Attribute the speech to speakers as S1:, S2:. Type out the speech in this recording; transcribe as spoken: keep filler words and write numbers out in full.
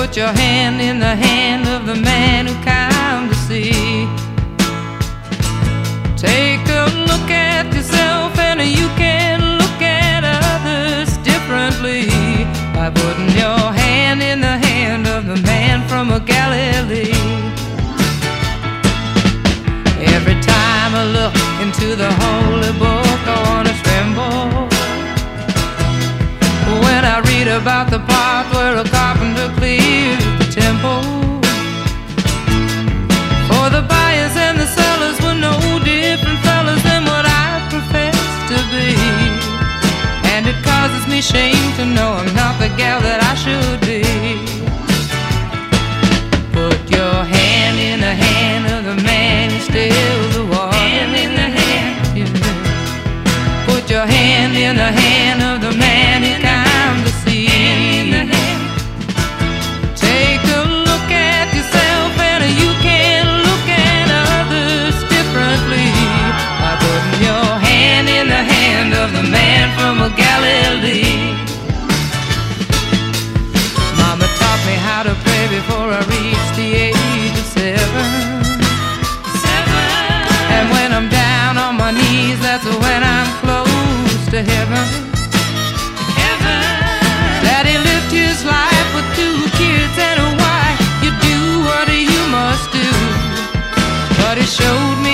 S1: Put your hand in the hand of the man who come to see. Take a look at yourself and you can look at others differently by putting your hand in the hand of the man from Galilee. Every time I look into the holy book, I wanna tremble when I read about the part where a carpenter clears the temple. For the buyers and the sellers were no different fellas than what I profess to be, and it causes me shame to know I'm not the gal that I should be. Put your hand in the hand of the man who stills the water. Hand in the hand, yeah. Put your hand in the hand of the man who come to see. Take a look at yourself and you can look at others differently by putting your hand in the hand of the man from Galilee. Mama taught me how to pray before I reached the age of seven. Seven. And when I'm down on my knees, that's when I'm close to heaven. Heaven. Daddy lived his life with two kids and a wife. You do what you must do, but he showed me